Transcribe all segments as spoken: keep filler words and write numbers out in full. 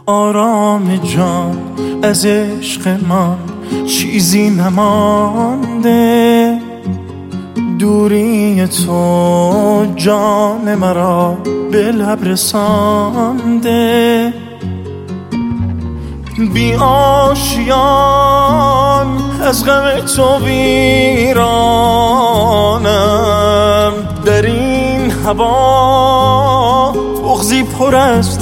آرام جان از عشق من چیزی نمانده، دوری تو جان مرا به لب رسانده. بی آشیان از غم تو ویرانم، در این هوا بغضی پر از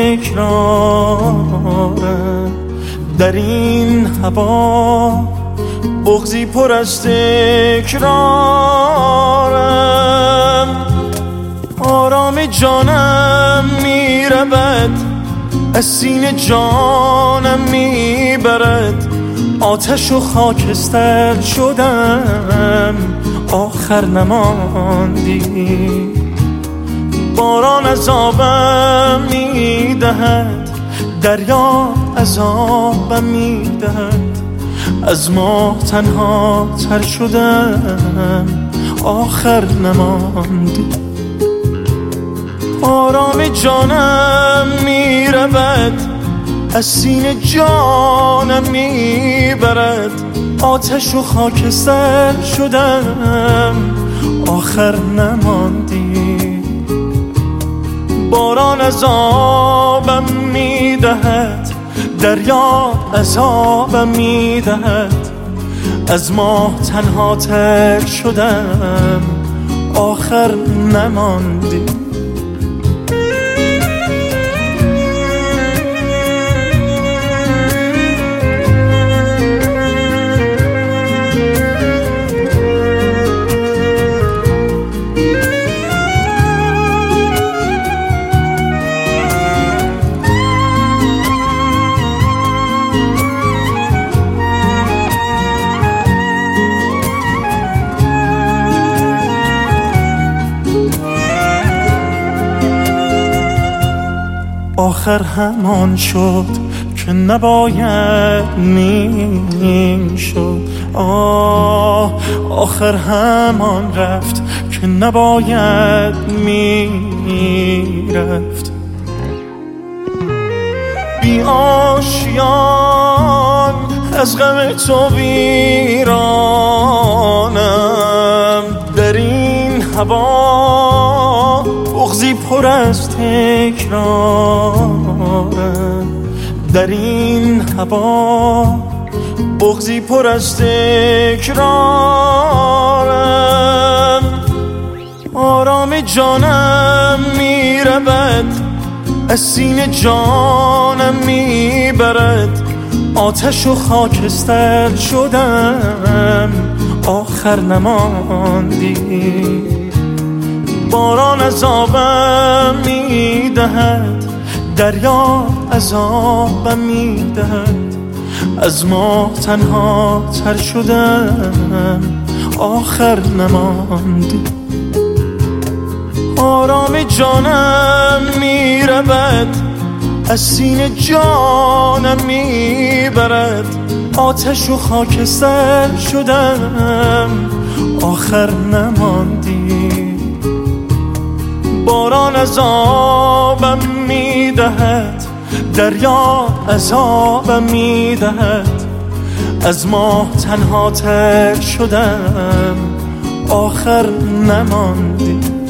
تکرارم، در این هوا بغضی پر از تکرارم. آرام جانم میرود از سینه جانم میبرد، آتش و خاکستر شدم آخر نماندی. باران عذابم میدهد، دریا عذابم میدهد، از ما تنها تر شدم آخر نماندی. آرام جانم میرود از سینه جانم میبرد، آتش و خاکستر شدم آخر نماندی. باران عذابم میدهد، دریا عذابم میدهد، از ما تنها تر شدم آخر نماندی. آخر همان شد که نباید می شد، آه آخر همان رفت که نباید می رفت. بی آشیان از غم تو ویرانم، در این هوا بغضی پر از تکرارم، در این هوا بغضی پر از تکرارم. آرام جانم میرود از سینه جانم میبرد، آتش و خاکستر شدم آخر نماندی. باران عذابم میدهد، دریا عذابم میدهد، از ما تنها تر شدم آخر نماندی. آرام جانم میرود از سینه جانم میبرد، آتش و خاکستر شدم آخر نماندی. باران عذابم میدهد، دریا عذابم میدهد، از ما تنها تر شدم آخر نماندی.